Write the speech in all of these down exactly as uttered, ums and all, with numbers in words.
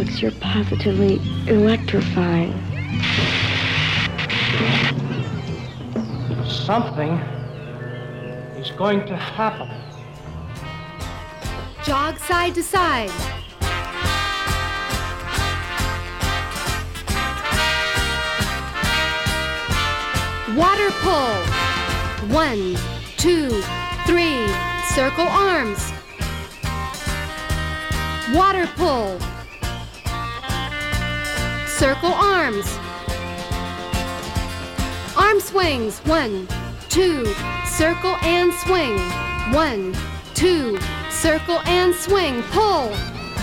Alex, you're positively electrifying. Something is going to happen. Jog side to side. Water pull. One, two, three. Circle arms. Water pull. Circle arms. Arm swings. One, two. Circle and swing. One, two. Circle and swing. Pull.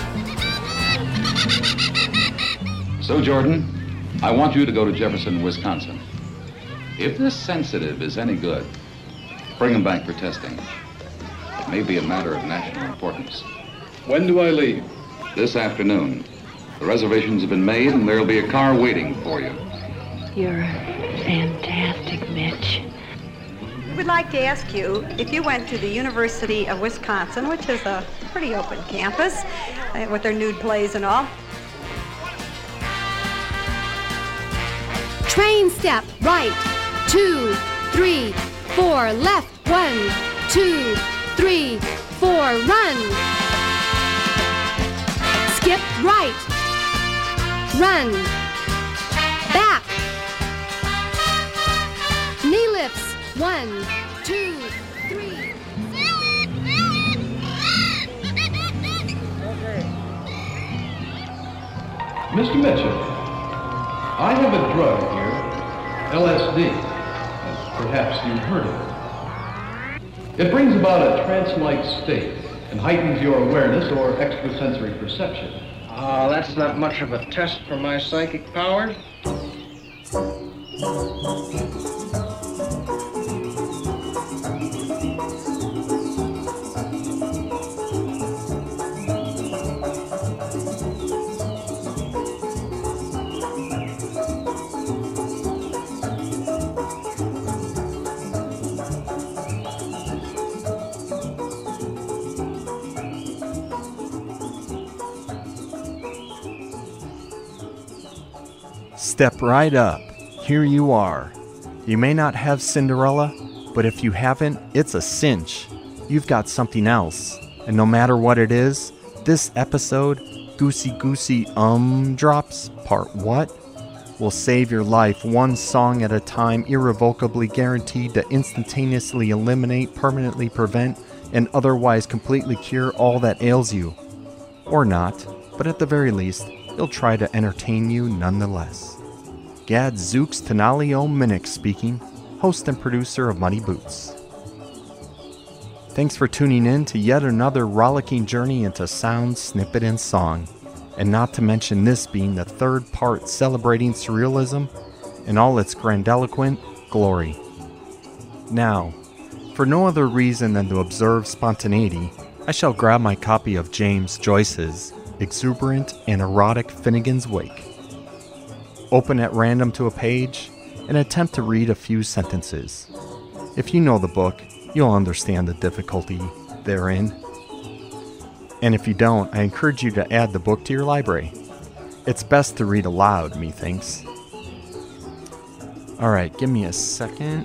So, Jordan, I want you to go to Jefferson, Wisconsin. If this sensitive is any good, bring him back for testing. It may be a matter of national importance. When do I leave? This afternoon. The reservations have been made, and there'll be a car waiting for you. You're fantastic, Mitch. We'd like to ask you if you went to the University of Wisconsin, which is a pretty open campus, uh, with their nude plays and all. Train step, right, two, three, four, left, one, two, three, four, run. Skip right, run, back, knee lifts, one, two, three. Mister Mitchell, I have a drug here, L S D. Perhaps you've heard of it. It brings about a trance-like state and heightens your awareness or extrasensory perception. Oh, that's not much of a test for my psychic powers. Step right up. Here you are. You may not have Cinderella, but if you haven't, it's a cinch. You've got something else. And no matter what it is, this episode, Goosey Goosey Um Drops, Part What, will save your life one song at a time, irrevocably guaranteed to instantaneously eliminate, permanently prevent, and otherwise completely cure all that ails you. Or not, but at the very least, it'll try to entertain you nonetheless. Gadzooks Tenalio Minnick speaking, host and producer of Muddy Boots. Thanks for tuning in to yet another rollicking journey into sound, snippet, and song, and not to mention this being the third part celebrating surrealism in all its grandiloquent glory. Now, for no other reason than to observe spontaneity, I shall grab my copy of James Joyce's exuberant and erotic Finnegan's Wake, open at random to a page, and attempt to read a few sentences. If you know the book, you'll understand the difficulty therein. And if you don't, I encourage you to add the book to your library. It's best to read aloud, methinks. Alright, give me a second.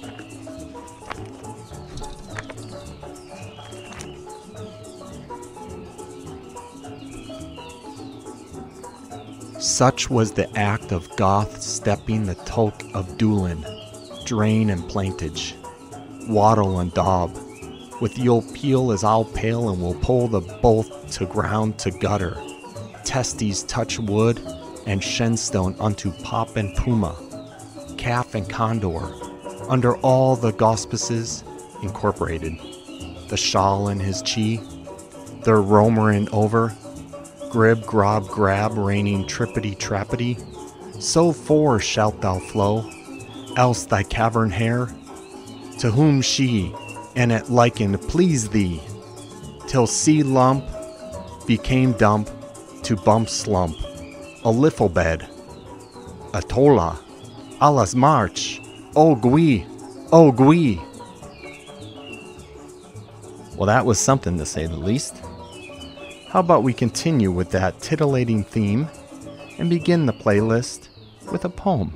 Such was the act of Goth stepping the tulk of Doolin, drain and plaintage, waddle and daub, with you'll peel as I'll pale and will pull the both to ground to gutter, testes touch wood, and shenstone unto pop and puma, calf and condor, under all the auspices incorporated, the shawl in his chi, their romerin over, grib, grob, grab, raining trippity trappity, so fore shalt thou flow, else thy cavern hair, to whom she, and at liken please thee, till sea lump became dump to bump slump, a liffle bed, a tola, alas march, oh gui, oh gui. Well, that was something to say the least. How about we continue with that titillating theme and begin the playlist with a poem.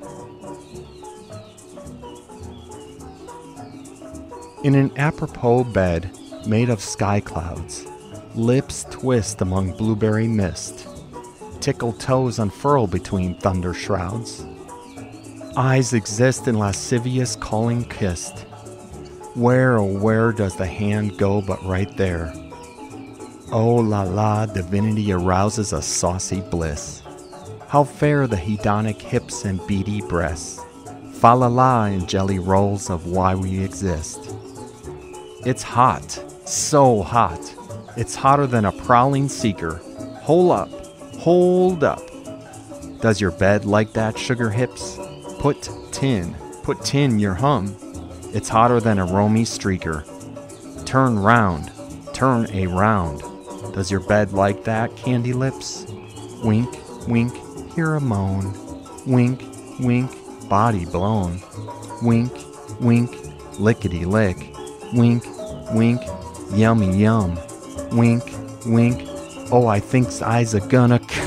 In an apropos bed made of sky clouds, lips twist among blueberry mist, tickled toes unfurl between thunder shrouds. Eyes exist in lascivious calling kissed. Where, oh where does the hand go but right there? Oh la la, divinity arouses a saucy bliss. How fair the hedonic hips and beady breasts. Fa la la in jelly rolls of why we exist. It's hot, so hot. It's hotter than a prowling seeker. Hold up, hold up. Does your bed like that, sugar hips? Put tin, put tin your hum. It's hotter than a roamy streaker. Turn round, turn around. Does your bed like that, candy lips? Wink, wink, hear a moan. Wink, wink, body blown. Wink, wink, lickety lick. Wink, wink, yummy yum. Wink, wink, oh I think's I's a gonna c-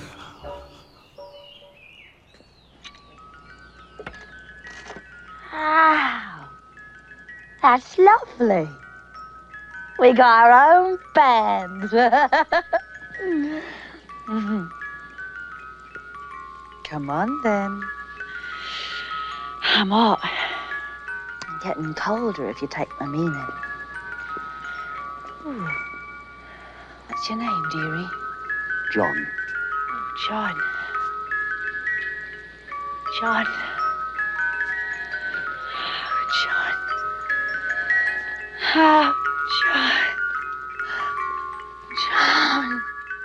Wow, that's lovely. We got our own band. Come on then. I'm hot. I'm getting colder if you take my meaning. Ooh. What's your name, dearie? John. Oh, John. John. Oh, John. Oh, John. John.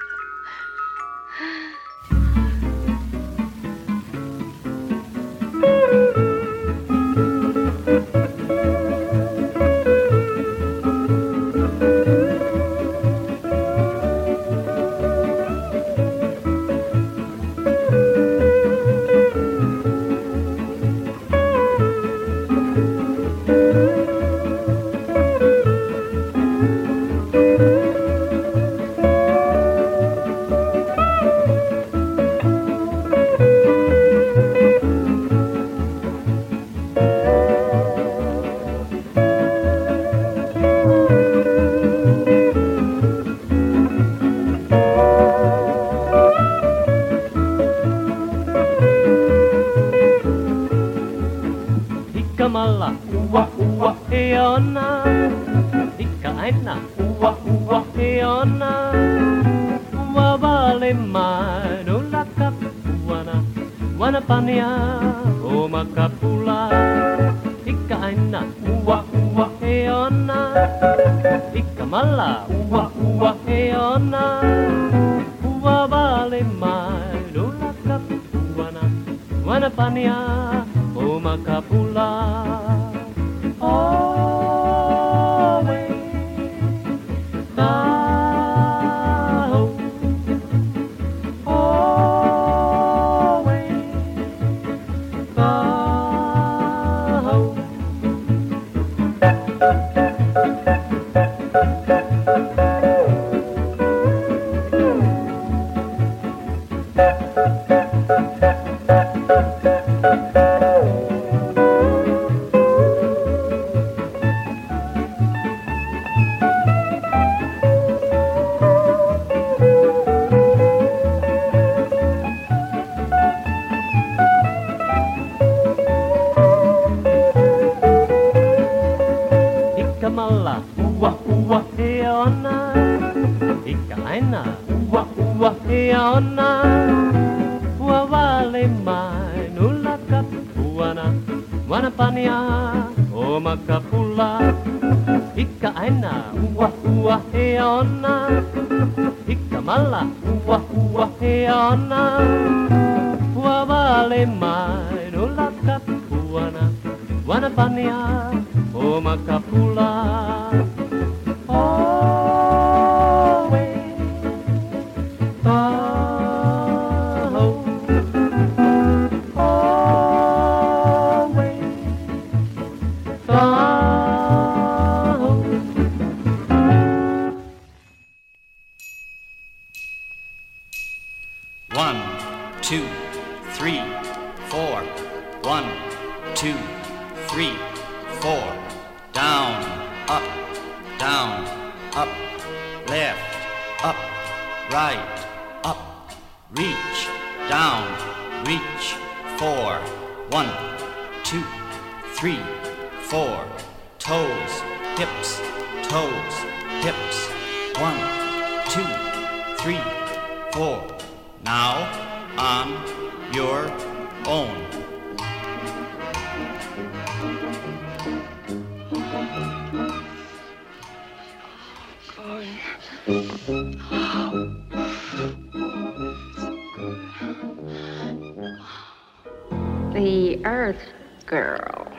Malla, uwa uwa eona, ikka aina, uwa uwa eona, uwa vale mano la kapuana, wana pania o makapula, ikka aina, uwa uwa eona, ikka malla, uwa uwa eona, uwa vale mano la kapuana, wana pania o makapula. Malla, uwa uwa eona, ikka aina, uwa uwa eona, uwa vale mai nulla kapuana, wana pania o makapula, ikka aina, uwa uwa eona, ikka malla, uwa uwa eona, uwa vale mai nulla kapuana, wana pania o makapula. One, two, three, four. One, two, three, four. Down, up, down, up, left, up, right, up, reach, down, reach, four. One, two, three, four. Toes, hips, toes, hips. One, two, three, four. Now on your own. The Earth Girl.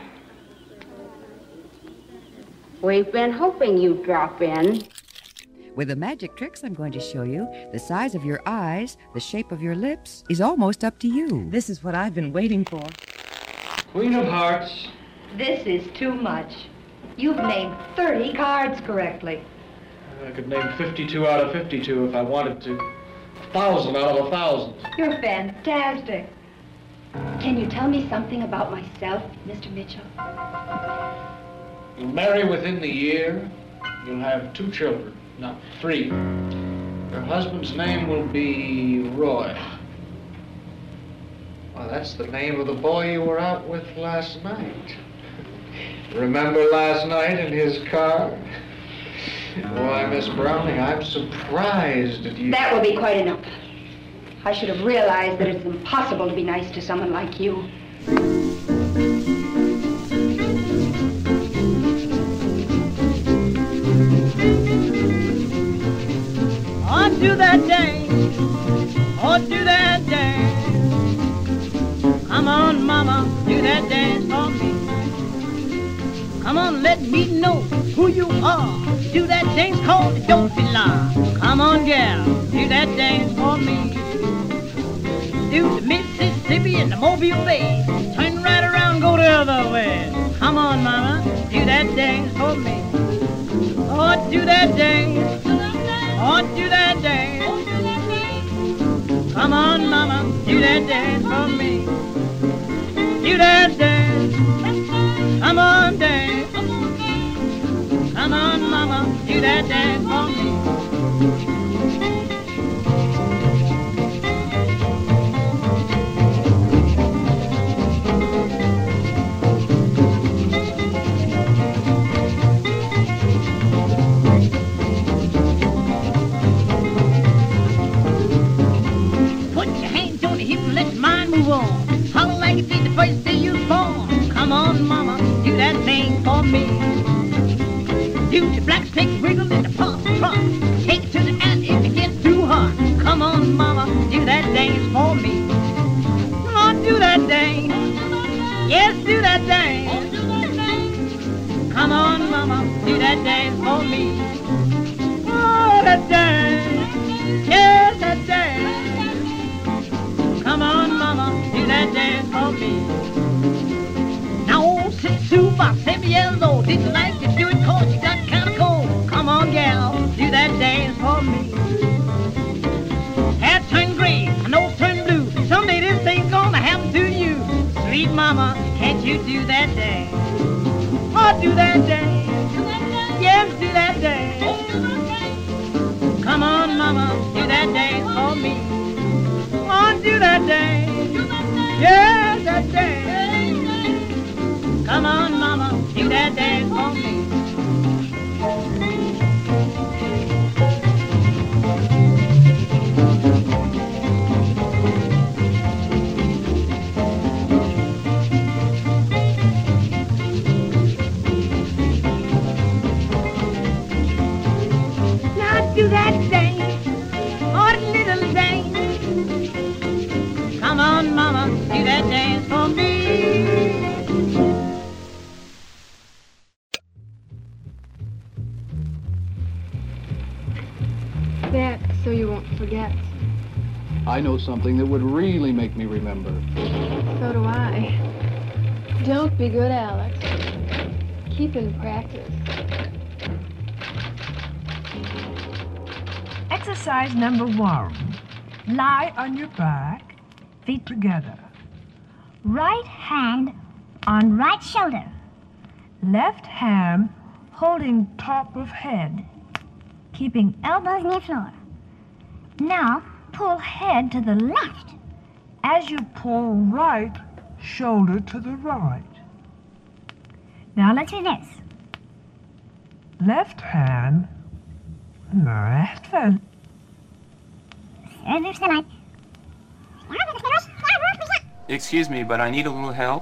We've been hoping you'd drop in. With the magic tricks I'm going to show you, the size of your eyes, the shape of your lips is almost up to you. This is what I've been waiting for. Queen of Hearts. This is too much. You've named thirty cards correctly. I could name fifty-two out of fifty-two if I wanted to. A thousand out of a thousand. You're fantastic. Can you tell me something about myself, Mister Mitchell? You'll marry within the year. You'll have two children, not three. Your husband's name will be Roy. Well, that's the name of the boy you were out with last night. Remember last night in his car? Why, Miss Browning, I'm surprised at you. That will be quite enough. I should have realized that it's impossible to be nice to someone like you. Oh, do that dance. Oh, do that dance. Come on, mama, do that dance for me. Come on, let me know who you are. Do that dance called the Dolphin-La. Come on, gal, do that dance for me. Do the Mississippi and the Mobile Bay. Turn right around, go the other way. Come on, mama, do that dance for me. Oh, do that dance. Oh, do that dance. Come on, mama, do that dance for me. Do that dance. Come on, dance. Come on, mama, do that dance for me. Move on. Holler like you did the first day you was born. Come on, mama, do that thing for me. Do the black snake wriggle in the pump trot. Take it to the end if it gets too hot. Come on, mama, do that dance for me. Come on, do that dance. Yes, do that dance. Come on, mama, do that dance for me. Oh, that dance. Yes, that dance. Come on, mama, do that dance for me. Now, old Sue, about seven years old, didn't like to do it cause she got kind of cold. Come on, gal, do that dance for me. Hair turned gray, her nose turned blue. Someday this thing's gonna happen to you. Sweet mama, can't you do that dance? Oh, do that dance. Yes, do that dance. Come on, mama, do that dance for me. Oh, do that dance. Yeah, that dance. Come on, mama, do that dance for me. Now do that dance. Oh, little dance. Come on, mama, do that dance for me. That so you won't forget. I know something that would really make me remember. So do I. Don't be good, Alex. Keep in practice. Exercise number one. Lie on your back, feet together. Right hand on right shoulder. Left hand holding top of head. Keeping elbows near floor. Now, pull head to the left. As you pull right, shoulder to the right. Now let's do this. Left hand, left hand. Excuse me, but I need a little help.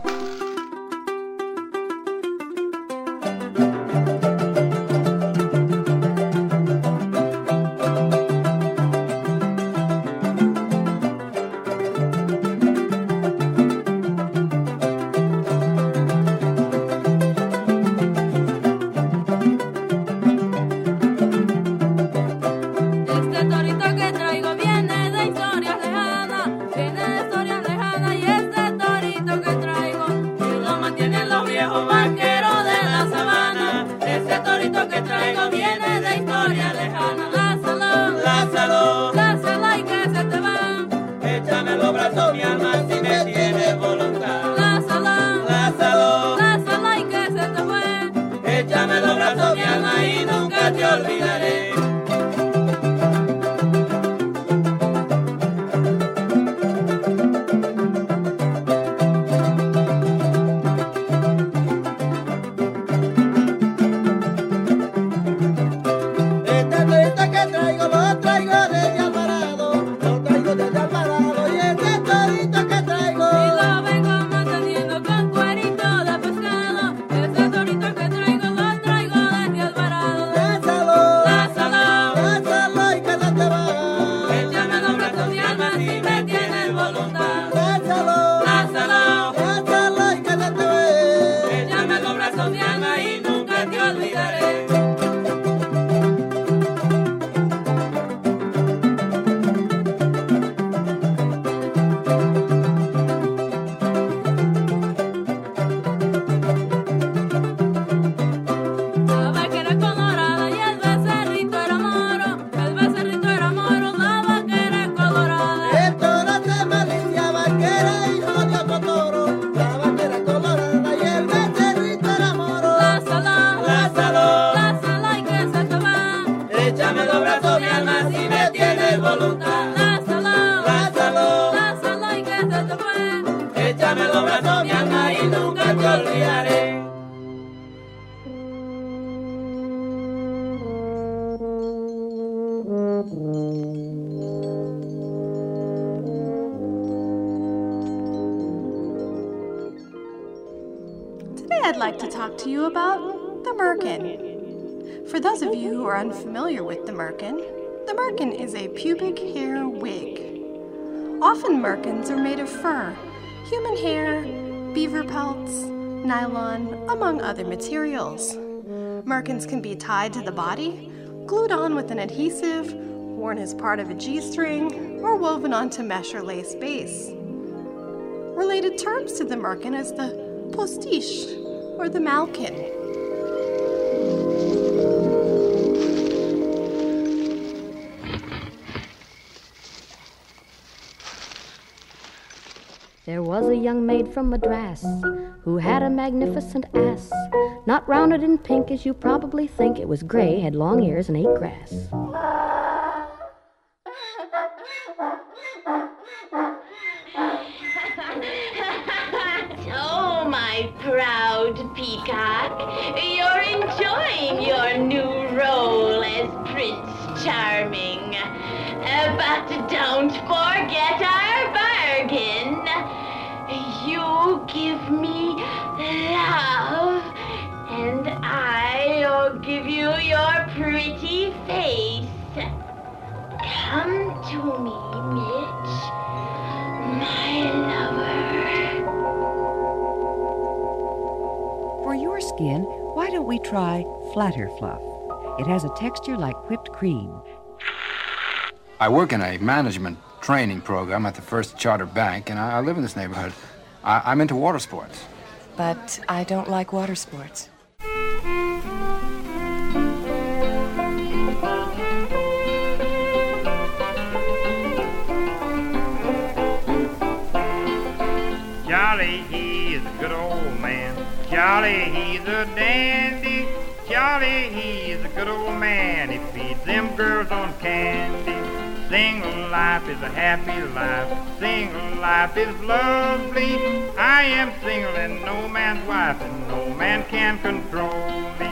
Today I'd like to talk to you about the merkin. For those of you who are unfamiliar with the merkin, the merkin is a pubic hair wig. Often merkins are made of fur, human hair, beaver pelts, nylon, among other materials. Merkins can be tied to the body, glued on with an adhesive, worn as part of a G-string, or woven onto mesh or lace base. Related terms to the merkin is the postiche or the malkin. There was a young maid from Madras who had a magnificent ass. Not rounded and pink as you probably think. It was gray, had long ears, and ate grass. Oh, my proud peacock, you're enjoying your new role as Prince Charming. Uh, but don't forget our bargain. You give me love, and I'll give you your pretty face. Come to me, Mitch, my lover. For your skin, why don't we try Flatter Fluff? It has a texture like whipped cream. I work in a management training program at the First Charter Bank, and I, I live in this neighborhood. I, I'm into water sports. But I don't like water sports. Charlie, he's a good old man. Charlie, he's a dandy. Charlie, he's a good old man. He feeds them girls on candy. Single life is a happy life. Single life is lovely. I am single and no man's wife, and no man can control me.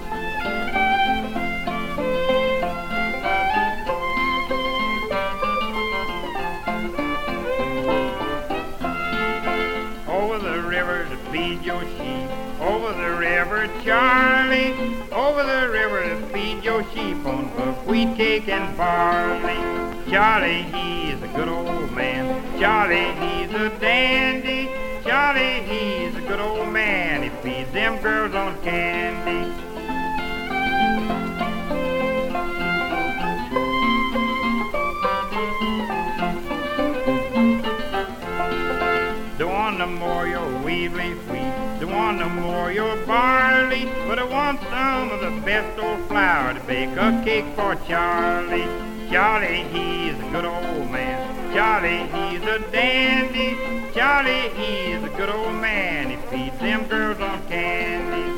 Over the river to feed your sheep. Over the river, Charlie. Over the river to feed your sheep on buckwheat cake and barley. Charlie, he's a good old man. Charlie, he's a dandy. Charlie, he's a good old man. He feeds them girls on candy. Don't want no more your wheat leaf wheat. Don't want no more your barley. But I want some of the best old flour to bake a cake for Charlie. Charlie, he's a good old man. Charlie, he's a dandy. Charlie, he's a good old man. He feeds them girls on candy.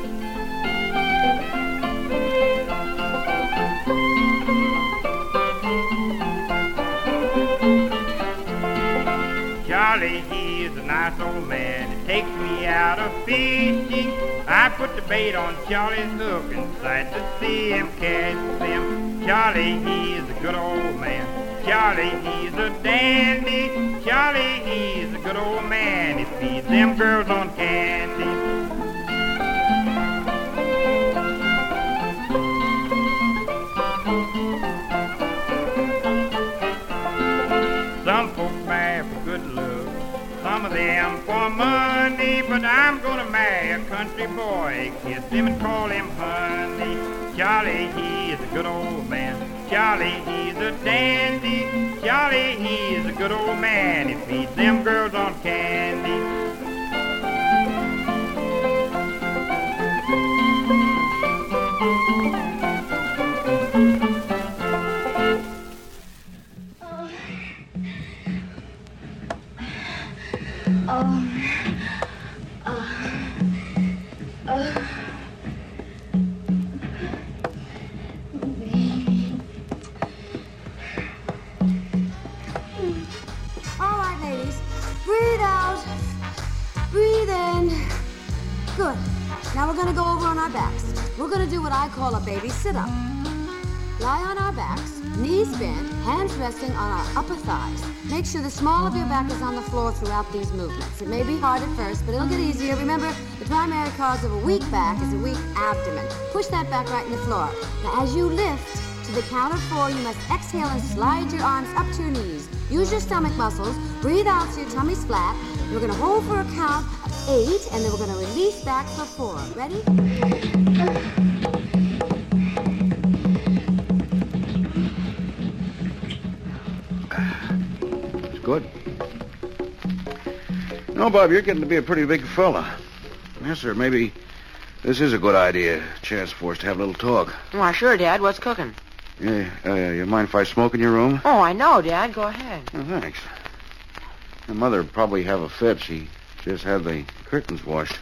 Charlie, he's a nice old man. He takes me out of fishing. I put the bait on Charlie's hook and sight to see him catch them. Charlie, he's a good old man. Charlie, he's a dandy. Charlie, he's a good old man. He feeds them girls on candy. Some folks marry for good love, some of them for money, but I'm gonna marry a country boy, kiss him and call him honey. Charlie, he's a good old man. Charlie, he's a dandy. Charlie, he's a good old man. He feeds them girls on candy. Oh. Oh. Oh. All right, ladies. Breathe out. Breathe in. Good. Now we're going to go over on our backs. We're going to do what I call a baby sit-up. Lie on our backs, knees bent, hands resting on our upper thighs. Make sure the small of your back is on the floor throughout these movements. It may be hard at first, but it'll get easier. Remember, the primary cause of a weak back is a weak abdomen. Push that back right in the floor. Now, as you lift to the count of four, you must exhale and slide your arms up to your knees. Use your stomach muscles. Breathe out so your tummy's flat. We're going to hold for a count of eight, and then we're going to release back for four. Ready? Good. You know, Bob, you're getting to be a pretty big fella. Yes, sir. Maybe this is a good idea. Chance for us to have a little talk. Why, sure, Dad. What's cooking? Yeah, uh, you mind if I smoke in your room? Oh, I know, Dad. Go ahead. Oh, thanks. Your mother would probably have a fit. She just had the curtains washed.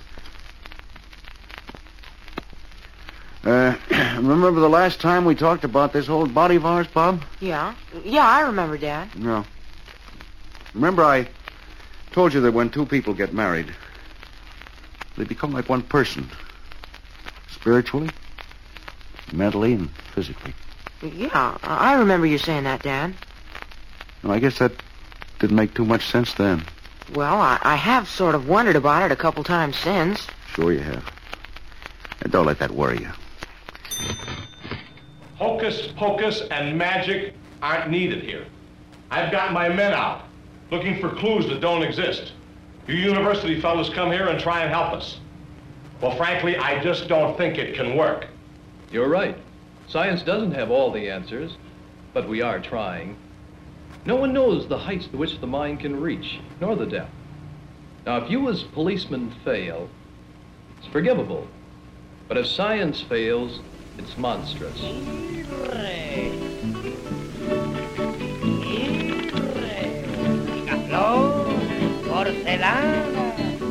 Uh, remember the last time we talked about this old body of ours, Bob? Yeah. Yeah, I remember, Dad. No. Remember I told you that when two people get married, they become like one person. Spiritually, mentally, and physically. Yeah, I remember you saying that, Dad. Well, I guess that didn't make too much sense then. Well, I, I have sort of wondered about it a couple times since. Sure you have. And don't let that worry you. Hocus pocus and magic aren't needed here. I've got my men out, looking for clues that don't exist. You university fellows come here and try and help us. Well, frankly, I just don't think it can work. You're right. Science doesn't have all the answers, but we are trying. No one knows the heights to which the mind can reach, nor the depth. Now, if you as policemen fail, it's forgivable. But if science fails, it's monstrous. Porcelana,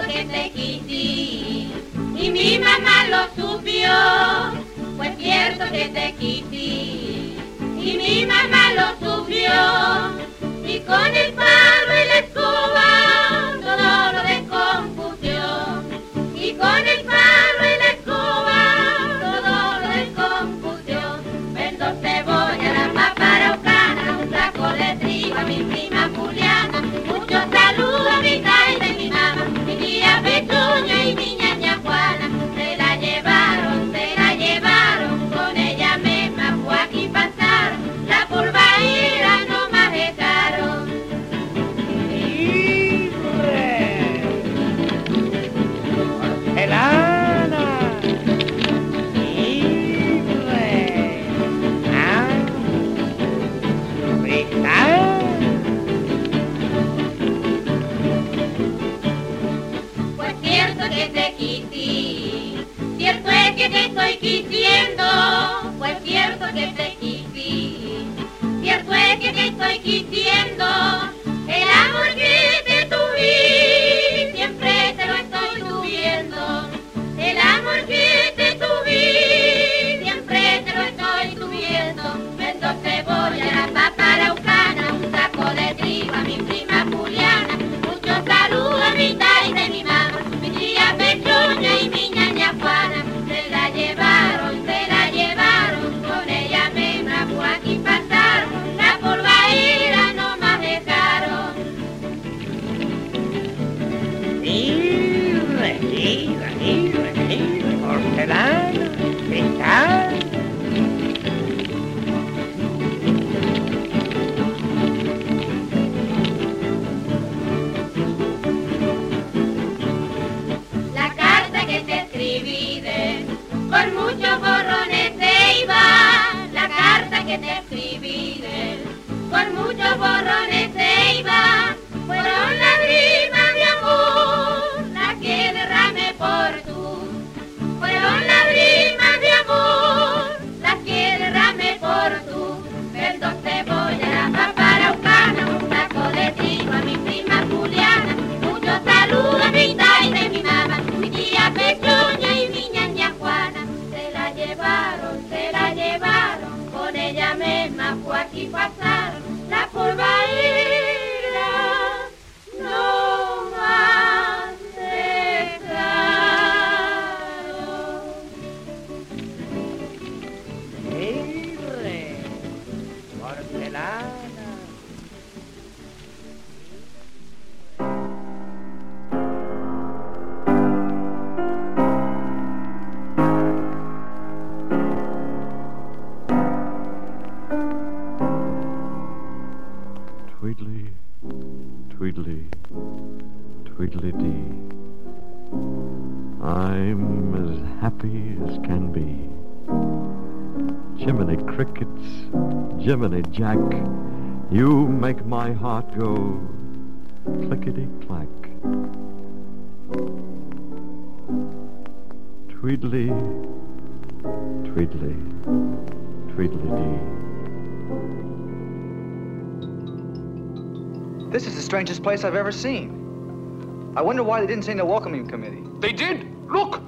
que te quise y mi mamá lo supió. Fue cierto que te quise y mi mamá lo supió. Y con el palo y la escoba todo lo descompusió. Y con el palo y la escoba todo lo descompusió. Vendo cebolla, la papa araucana, un saco de trigo a mi prima Juliana. Muchos saludos a mi tía y de mi mamá, mi tía Pechuña y mi ñaña Juana. Se la llevaron, se la llevaron, con ella misma fue aquí pasaron. La pulvaíra no más dejaron. Porcelana, libre, ah, cristal. Pues cierto que te quise, cierto es que te estoy quisiendo. Pues cierto que te quise, cierto es que te estoy quisiendo. El amor que te tuve, siempre te lo estoy tuviendo. El amor que te tuve, siempre te lo estoy tuviendo. Vendo cebolla, la papa araucana, un saco de trigo a mi prima Juliana. Muchos saludos a mi tía y de mi mamá, mi tía Pechuña y mi ñaña Juana. Se la llevaron, se la llevaron, con ella misma fue aquí pasaron. La polvaíra no más dejaron. Libre, libre, libre, libre, porcelana, cristal. La carta que te escribí de, con muchos borrones se iba. La carta que te escribí de, con muchos borrones se iba. Fueron lágrimas de amor las que derramé por tú. Fueron lágrimas de amor las que derramé por tú. Vendo cebolla, la papa araucana, un saco de trigo a mi prima Juliana. Muchos saludos a mi tía y de mi mamá, mi tía Pechuña y mi ñaña Juana. Se la llevaron, se la llevaron, con ella misma fue aquí pasaron. La polvaíra no más dejaron. Libre, porcelana. Tweedly, tweedly, tweedly-dee. I'm as happy as can be. Jiminy crickets, Jiminy Jack, you make my heart go clickety-clack. Tweedly, tweedly, tweedly-dee. This is the strangest place I've ever seen. I wonder why they didn't send a welcoming committee. They did. Look.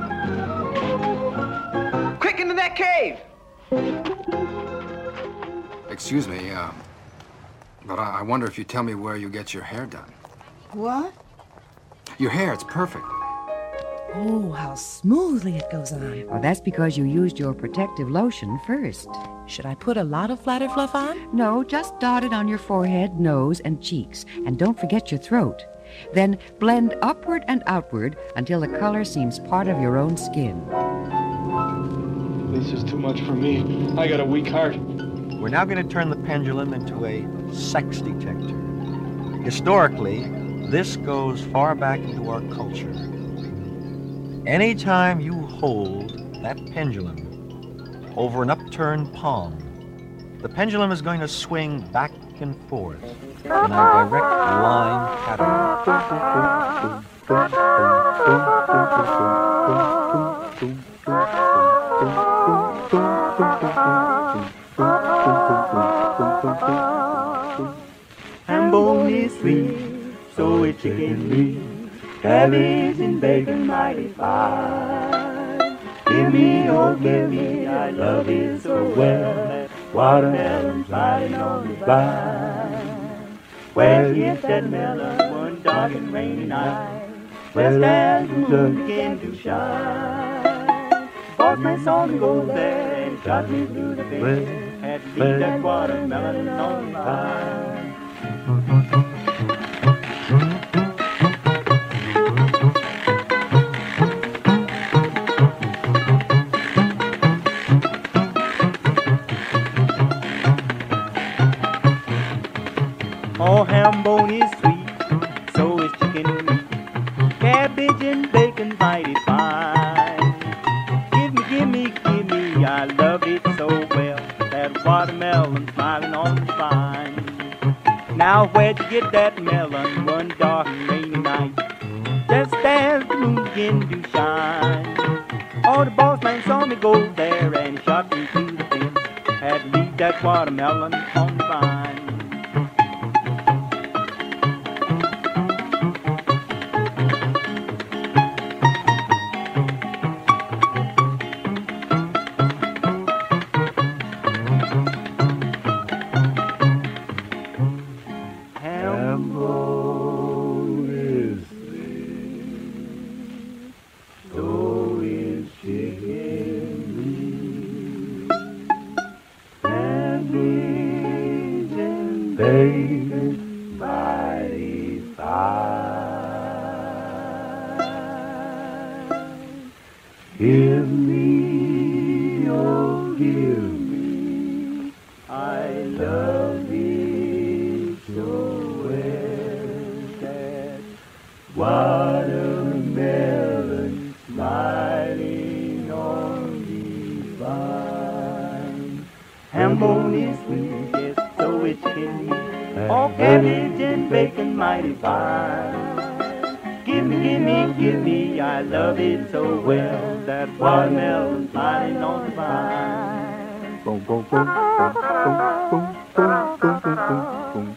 Quick, into that cave! Excuse me, uh, but I, I wonder if you tell me where you get your hair done. What? Your hair, it's perfect. Oh, how smoothly it goes on. Well, that's because you used your protective lotion first. Should I put a lot of Flatter Fluff on? No, just dot it on your forehead, nose, and cheeks. And don't forget your throat. Then blend upward and outward until the color seems part of your own skin. This is too much for me. I got a weak heart. We're now going to turn the pendulum into a sex detector. Historically, this goes far back into our culture. Anytime you hold that pendulum over an upturned palm, the pendulum is going to swing back and forth in a direct line pattern. I'm born this sweet, so it can be. cabbage and bacon mighty fine. Give me, oh give me, I love it so well. Watermelon sliding on the vine. Where is that melon one dark and rainy night? Where stands the moon begin to shine? Bought my song goes there and shot me through the fence. Had to leave that watermelon on the vine. Oh, ham bone is sweet, so is chicken meat. Cabbage and bacon mighty fine. Give me, give me, give me, I love it so well. That watermelon smiling on the vine. Now where'd you get that melon one dark and rainy night? Just as the moon began to shine. Oh, the boss man saw me go there and he shot me through the fence. Had to leave that watermelon on the vine. Give me, oh give me, I love thee so well. That watermelon smiling on the vine. Ham bone is sweet, yes, so it can be. Oh, cabbage and bacon mighty fine. Give me, give me, give me, I love it so well. That watermelon smiling on the vine. Boom, boom, boom, boom, boom, boom, boom, boom, boom, boom.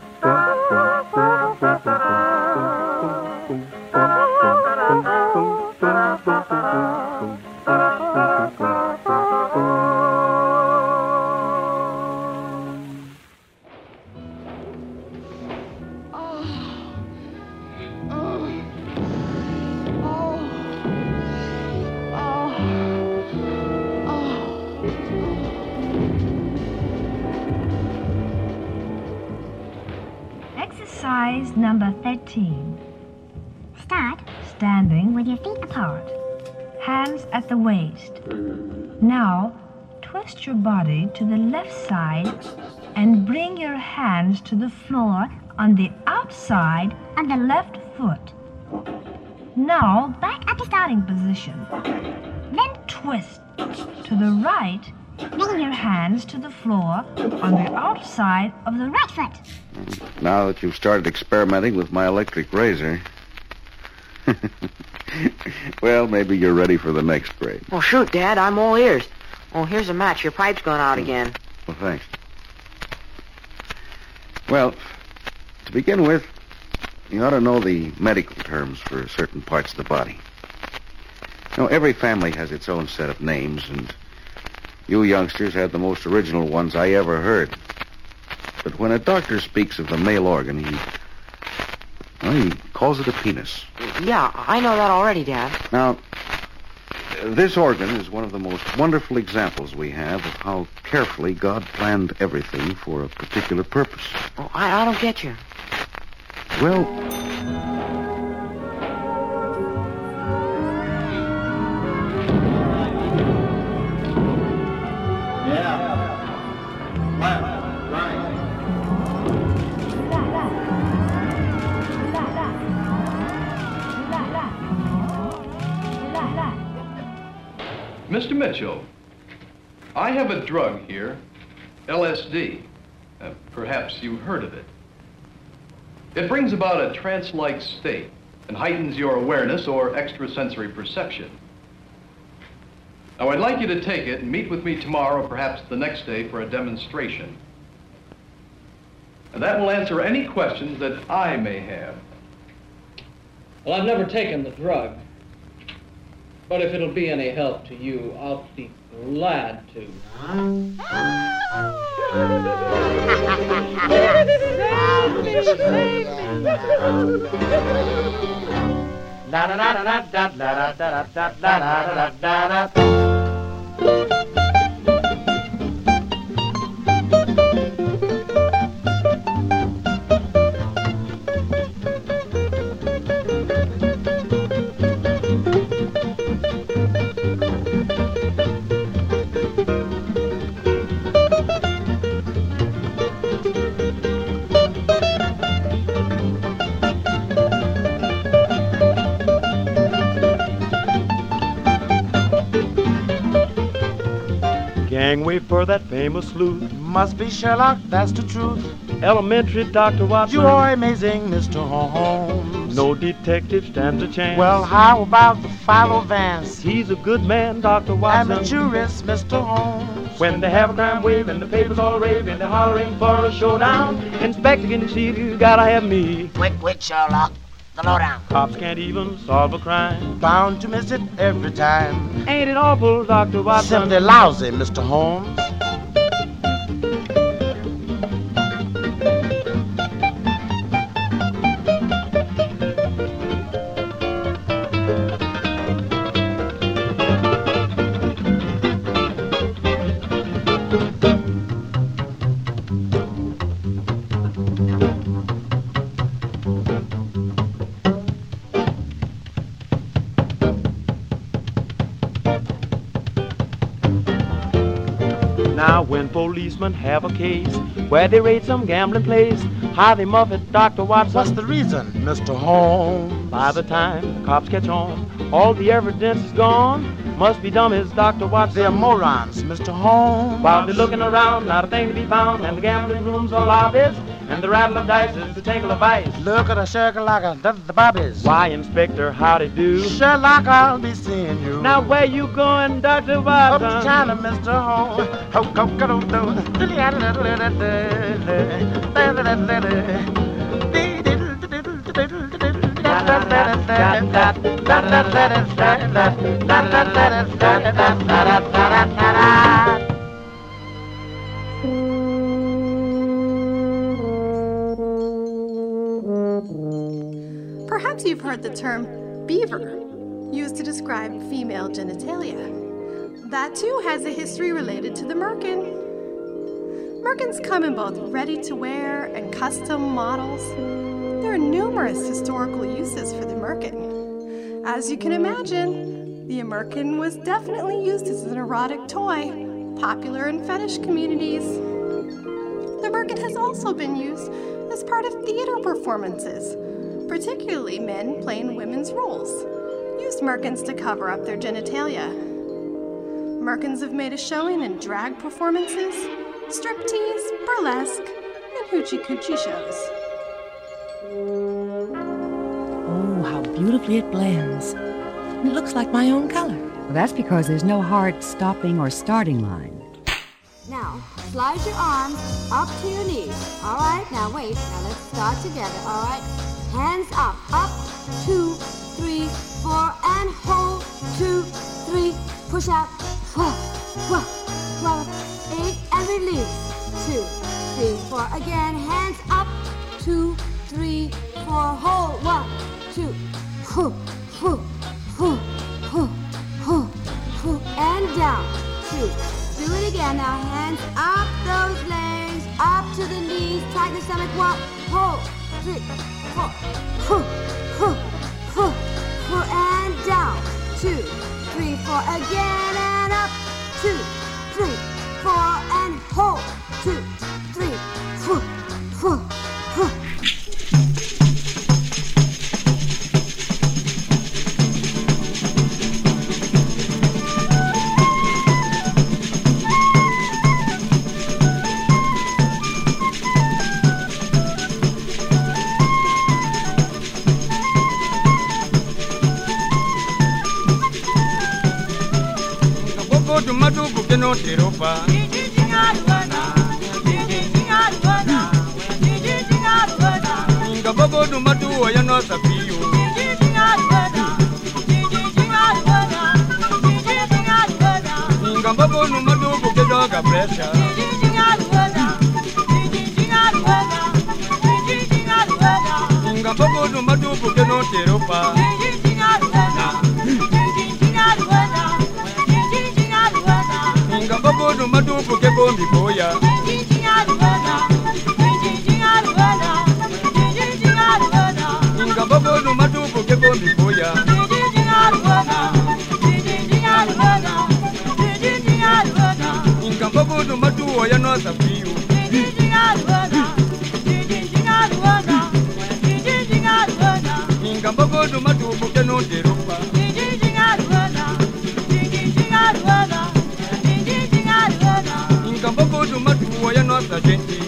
Exercise number thirteen. Start standing with your feet apart. Hands at the waist. Now, twist your body to the left side and bring your hands to the floor on the outside of the left foot. Now, back at the starting position. Then twist to the right. Bring your hands to the floor on the outside of the right foot. Now that you've started experimenting with my electric razor, well, maybe you're ready for the next grade. Well, shoot, Dad, I'm all ears. Oh, here's a match. Your pipe's gone out again. Well, thanks. Well, to begin with, you ought to know the medical terms for certain parts of the body. You know, every family has its own set of names, and you youngsters have the most original ones I ever heard. But when a doctor speaks of the male organ, he, well, he calls it a penis. Yeah, I know that already, Dad. Now, this organ is one of the most wonderful examples we have of how carefully God planned everything for a particular purpose. Oh, I, I don't get you. Well, Mister Mitchell, I have a drug here, L S D. Uh, perhaps you've heard of it. It brings about a trance-like state and heightens your awareness or extrasensory perception. Now, I'd like you to take it and meet with me tomorrow or perhaps the next day for a demonstration. And that will answer any questions that I may have. Well, I've never taken the drug. But if it'll be any help to you, I'll be glad to. La da da da da da da da da da da da. Gangway for that famous sleuth. Must be Sherlock, that's the truth. Elementary Doctor Watson. You are amazing, Mister Holmes. No detective stands a chance. Well, how about the Philo Vance? He's a good man, Doctor Watson. I'm a jurist, Mister Holmes. When they have a crime wave and the papers all rave and they're hollering for a showdown, Inspector can see you gotta have me. Quick, quick, Sherlock. The lowdown. Cops can't even solve a crime. Bound to miss it every time. Ain't it awful, Doctor Watson? Simply lousy, Mister Holmes. Now when policemen have a case where they raid some gambling place, how they muff it, Doctor Watson? What's the reason, Mister Holmes? By the time the cops catch on, all the evidence is gone. Must be dumb as Doctor Watson. They're morons, Mister Holmes. While they're looking around, not a thing to be found, and the gambling rooms are lobbies, and the rattle of dice is the tinkle of ice. Look at the Sherlock, that's the bobbies. Why, Inspector, howdy do? Sherlock, I'll be seeing you. Now where you going, Doctor Watson? Up to China, Mister Holmes. Ho, ho, ho, ho, Perhaps you've heard the term beaver used to describe female genitalia. That too has a history related to the merkin. Merkins come in both ready-to-wear and custom models. There are numerous historical uses for the merkin. As you can imagine, the merkin was definitely used as an erotic toy, popular in fetish communities. The merkin has also been used as part of theater performances, particularly men playing women's roles, used merkins to cover up their genitalia. Merkins have made a showing in drag performances, striptease, burlesque, and hoochie-coochie shows. Oh, how beautifully it blends. It looks like my own color. Well, that's because there's no hard stopping or starting line. Now, slide your arms up to your knees. All right, now wait. Now let's start together, all right? Hands up, up, two, three, four, and hold, two, three, push out, four, four, twelve, eight, and release, two, three, four, again, hands up, two, three, four, hold, one, two, whoo, whoo, whoo, whoo, whoo, whoo, and down, two, do it again, now hands up those legs, up to the knees, tighten the stomach, one, hold, three, four, whoo, whoo, whoo, whoo, and down, two, three, four, again, and up, two, three, four, and hold, two, three, whoo, whoo, whoo. Bobo do madu, I know the Unga pressure. Unga bobo do madu porque não ter opa. Unga bobo do madu porque bombi boia. Unga bobo do madu porque bombi boia. Unga bobo do madu oya no sabio. Inga bobo do madu porque não ter opa. Inga bobo do madu oya nossa gente.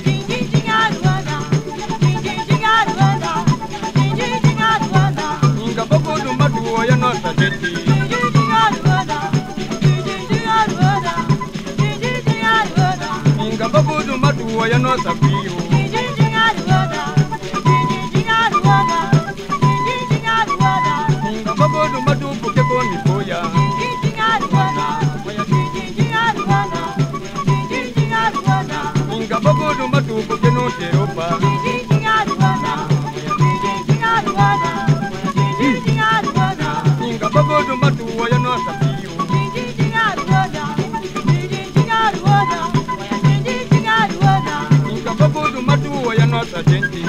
Inga bobo do madu oya nossa gente. Inga bobo do madu oya nossa fio. Bobo do madu porque boni boia. Inga bobo do madu porque não ter opa. Inga bobo do madu oya nossa fio. Inga bobo do madu oya nossa gente.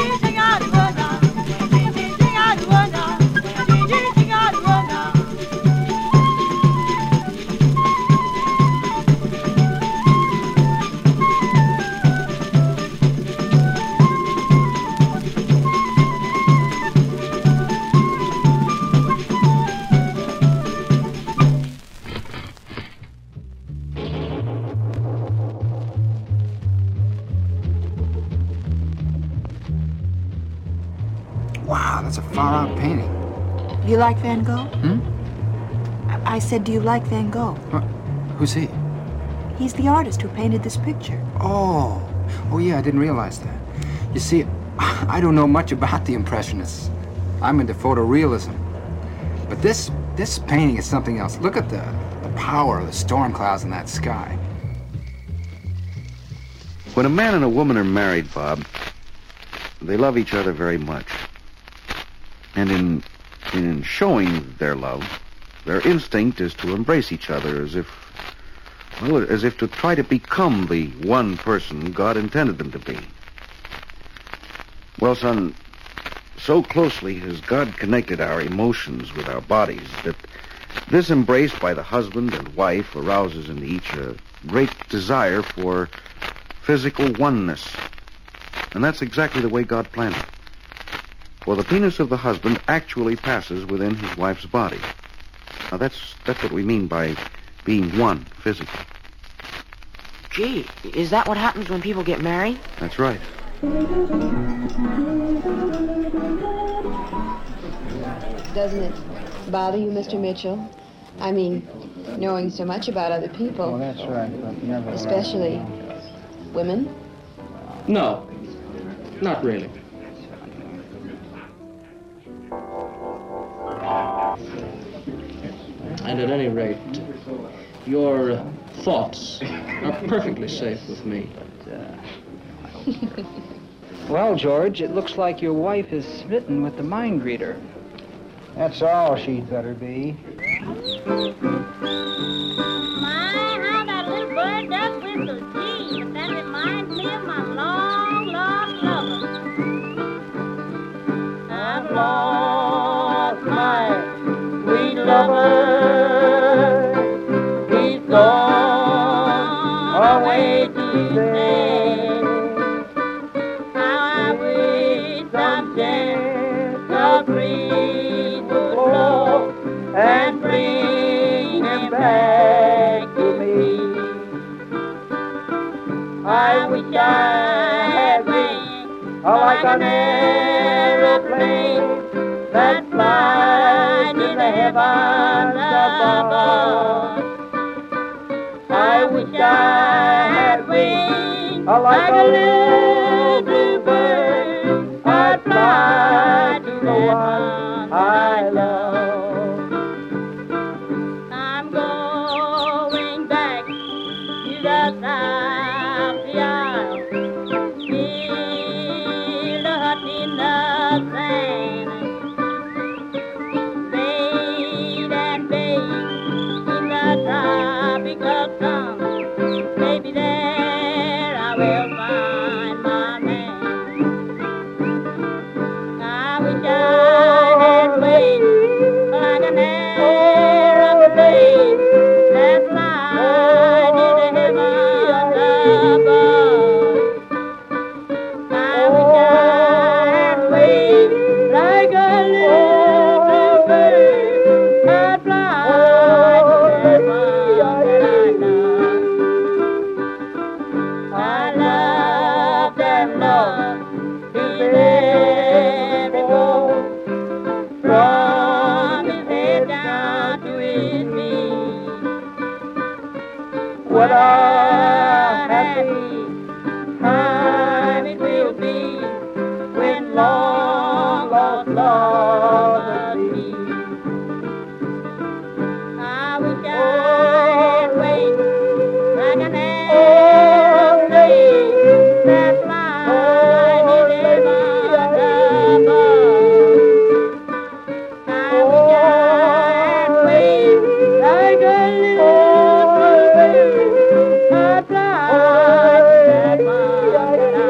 Wow, that's a far-out painting. Do you like Van Gogh? Hmm? I said, do you like Van Gogh? What? Who's he? He's the artist who painted this picture. Oh, oh yeah, I didn't realize that. You see, I don't know much about the Impressionists. I'm into photorealism. But this, this painting is something else. Look at the, the power of the storm clouds in that sky. When a man and a woman are married, Bob, they love each other very much. And in, in showing their love, their instinct is to embrace each other as if, well, as if to try to become the one person God intended them to be. Well, son, so closely has God connected our emotions with our bodies that this embrace by the husband and wife arouses in each a great desire for physical oneness. And that's exactly the way God planned it. For the penis of the husband actually passes within his wife's body. Now, that's that's what we mean by being one physically. Gee, is that what happens when people get married? That's right. Doesn't it bother you, Mister Mitchell? I mean, knowing so much about other people. Oh, that's right, but never. Especially women? No, not really. And at any rate, your thoughts are perfectly safe with me. Well, George, it looks like your wife is smitten with the mind reader. That's all she'd better be. My, how that little bird does whistle, gee, but that reminds me of my long lost lover. I've lost my sweet lover. He's gone away to stay. How I wish some gentle breeze would blow and bring him back to me. I wish I had wings like an aeroplane that flies to the heavens above. I wish I had wings like a little blue bird. I'd fly to the one I love. I'm going back to that what a happy time it will be when long lost lovers meet. I wish I could wait like an airplane that flies in heaven above. I wish I could wait like a little bird that flies that one that I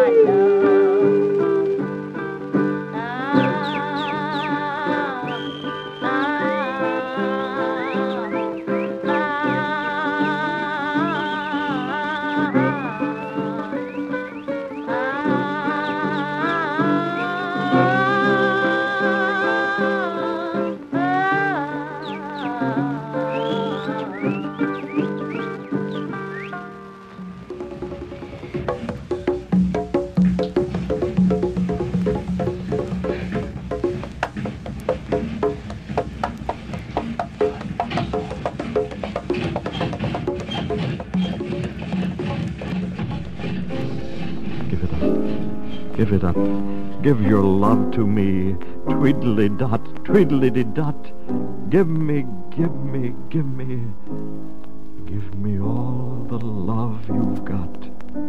Give it up. Give your love to me. Tweedly-dot, tweedly-dot. Give me, give me, give me. Give me all the love you've got.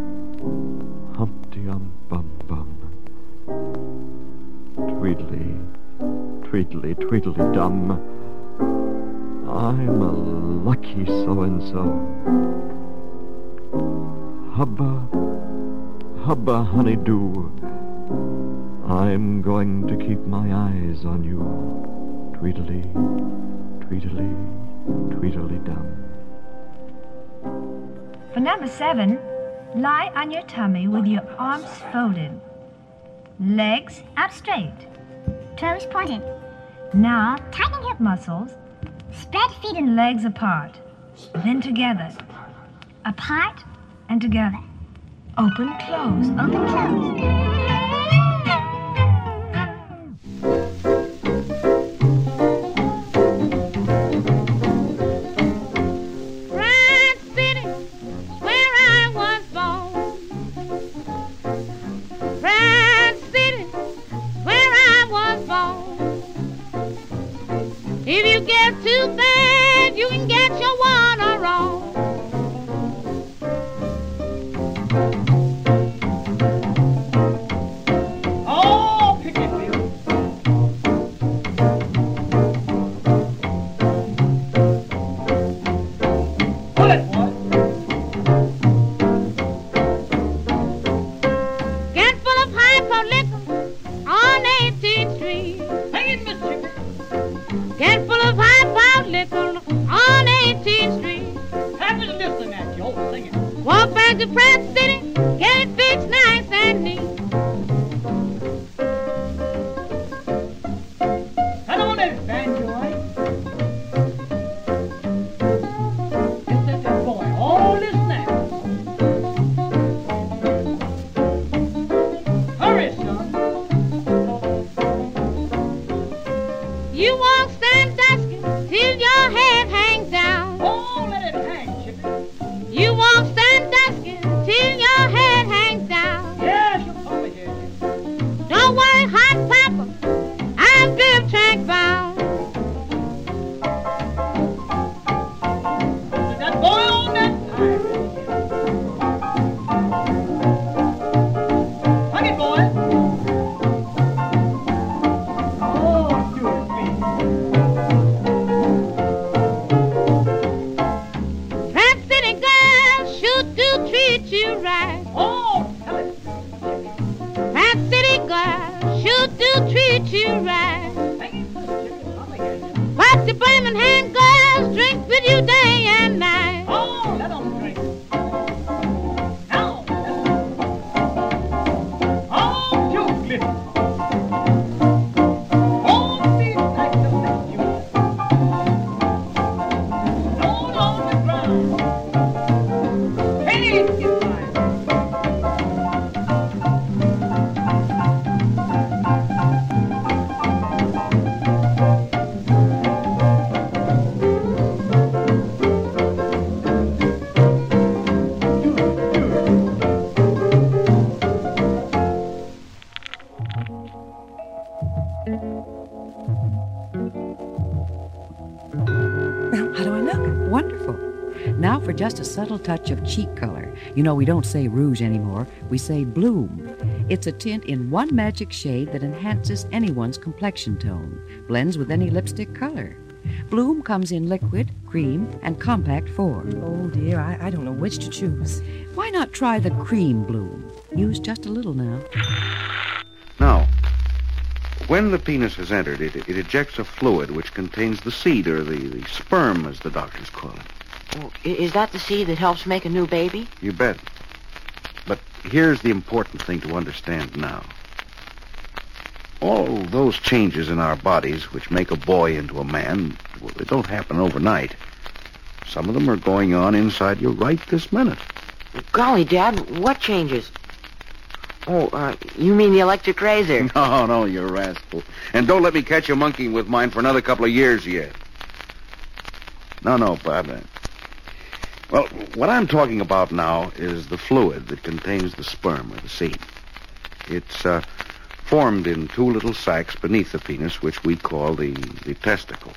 Humpty-um-bum-bum. Tweedly, tweedly, tweedly-dum. I'm a lucky so-and-so. Hubba, hubba, honey-do. I'm going to keep my eyes on you. Tweedly, tweedly, tweedly-dum. For number seven, lie on your tummy with your arms folded. Legs out straight. Toes pointed. Now, tighten hip muscles. Spread feet and legs apart. Then together. Apart and together. Open, close, open, close. Grand City, where I was born. Grand City, where I was born. If you get too bad, you can get your water on. Oh, pick it, Bill. Pull it, boy. Get full of hypo liquor on eighteenth Street. Hang it, Mississippi. Get full of hypo liquor on eighteenth Street. I was listening at you. Oh, sing it. Walk back to Pratt City, get it fixed nice and neat. Cut on that banjo, right? Just let that boy all this now. Hurry, son. You won't stand dusking till your head hangs down. Oh, let it hang, Chippy. You won't stand dusking till your Wonderful. Now for just a subtle touch of cheek color. You know, we don't say rouge anymore. We say bloom. It's a tint in one magic shade that enhances anyone's complexion tone, blends with any lipstick color. Bloom comes in liquid, cream, and compact form. Oh, dear, I, I don't know which to choose. Why not try the cream bloom? Use just a little now. Now, when the penis has entered, it, it ejects a fluid which contains the seed, or the, the sperm, as the doctors call it. Oh, i- is that the seed that helps make a new baby? You bet. But here's the important thing to understand now. All those changes in our bodies which make a boy into a man, well, they don't happen overnight. Some of them are going on inside you right this minute. Golly, Dad, what changes? Oh, uh, you mean the electric razor? No, no, you rascal. And don't let me catch you monkeying with mine for another couple of years yet. No, no, Bob. Uh, well, what I'm talking about now is the fluid that contains the sperm or the seed. It's uh, formed in two little sacs beneath the penis, which we call the, the testicles.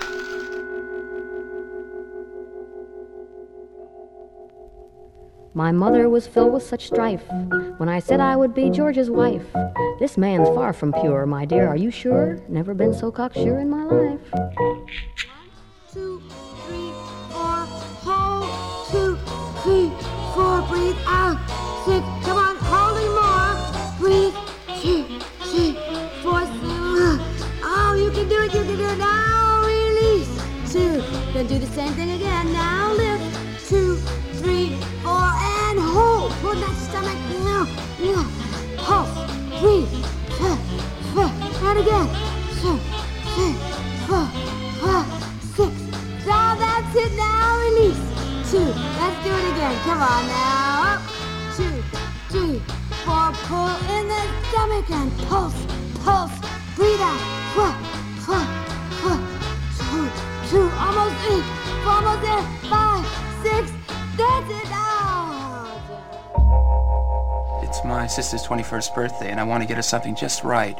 My mother was filled with such strife when I said I would be George's wife. This man's far from pure, my dear, are you sure? Never been so cocksure in my life. One, two, three, four, hold, two, three, four, breathe out, six, come on, holding more, breathe, two, three, four, six, oh, you can do it, you can do it, now release, two, then do the same thing again, now lift, two, three, four, and hold, hold that stomach, now, now, hold, breathe, four, four, and again, two, three, four, five, six, now that's it, now release, two, let's do it again, come on now, up, two, three, four, pull in the stomach and pulse, pulse, breathe out, four, four, four, two, two, almost eight, almost there, five, six, that's it, now. It's my sister's twenty-first birthday, and I want to get her something just right.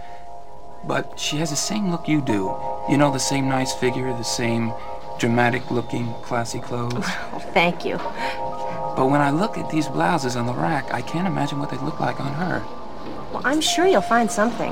But she has the same look you do. You know, the same nice figure, the same dramatic-looking, classy clothes. Thank you. But when I look at these blouses on the rack, I can't imagine what they look like on her. Well, I'm sure you'll find something.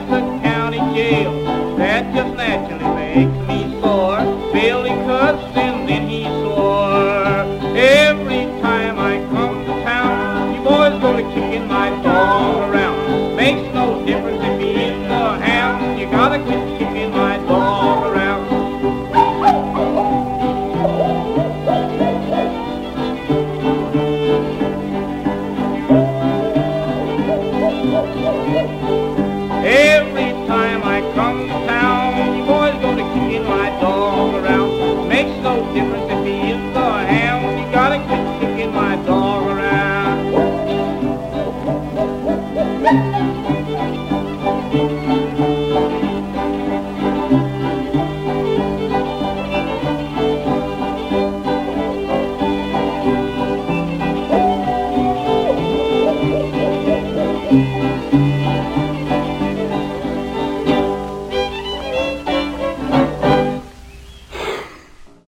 That just naturally makes me sore. Billy cuts in